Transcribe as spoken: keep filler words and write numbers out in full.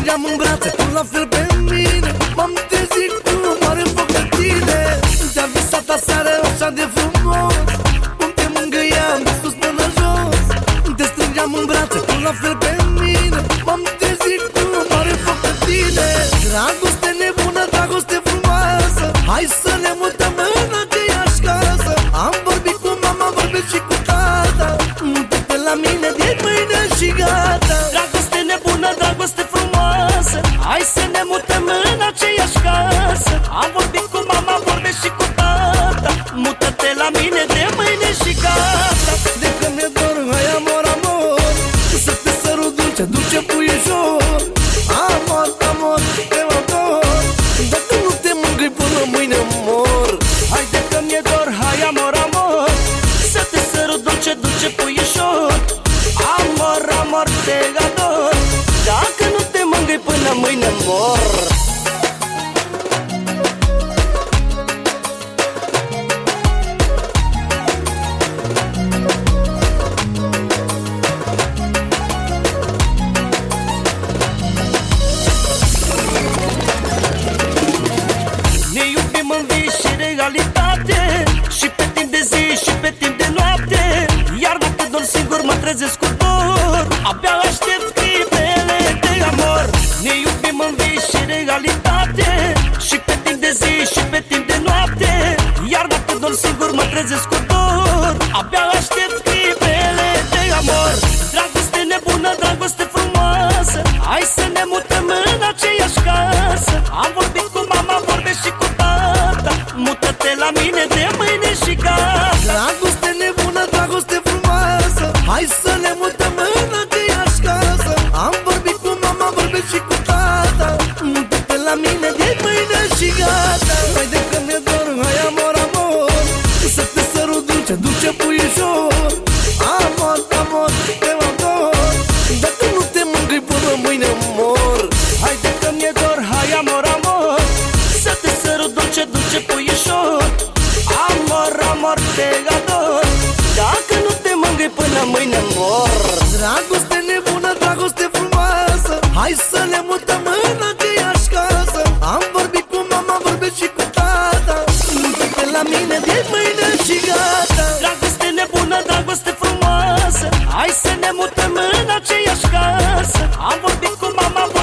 strângeam în brațe, tu la fel pe mine. M-am trezit cu mare foc de tine. Te-am visat aseară așa de frumos, cum te mângâiam de sus până jos. Te strângeam în brațe, tu la fel pe mine. M-am trezit cu mare foc de tine. Dragoste nebună, dragoste frumoasă, hai să ne mutăm în aceeași casă. Am vorbit cu mama, vorbesc și cu tata, mută-te la mine de mâine și gata. Dragoste nebună, dragoste frumoasă, hai să ne mutăm în aceeași casă. Am vorbit cu mama, vorbesc și cu tata, mută-te la mine de mâine și gata. De că mi-e dor, hai amor, amor, să te sărut dulce, dulce puișor. Amor, amor, te ador, dacă nu te mângâi până mâine mor. Haide că mi-e dor, hai amor, amor, să te sărut dulce, dulce puișor. Amor, amor, te ador, dacă nu te mângâi până mâine mor. Ne iubim în vis și realitate, și pe timp de zi și pe timp de noapte. Iar dacă dorm singur mă trezesc cu dor, abia aștept clipele de amor. Ne iubim în vis și realitate, și pe timp de zi și pe timp de noapte. Iar dacă dorm singur mă trezesc cu dor, abia aștept clipele de amor. Dragoste nebună, dragoste frumoasă, hai să ne mutăm în aceeași casă. Am vorbit cu mama, vorbesc și cu tata, mută-te la mine de mâine și gata. Dragoste nebună, dragoste frumoasă, hai să ne mutăm în aceeași casă. Am vorbit cu mama, vorbesc și cu tata, mută-te la mine de mâine și gata. Haide că mi-e dor, hai amor, amor, să te sărut dulce, dulce puișor. Amor, amor, te ador, dacă nu te mângâi până mâine mor. Haide că mi-e dor, hai amor, amor, să te sărut dulce, dulce puișor. Amor, amor, te ador, dacă nu te mângâi până mâine mor. Dragoste nebună, dragoste frumoasă, hai să ne mutăm în aceeași casă. Am vorbit cu mama, vorbesc și cu tata, mută-te la mine de mâine și gata. Dragoste nebună, dragoste frumoasă, hai să ne mutăm în aceeași casă. Am vorbit cu mama,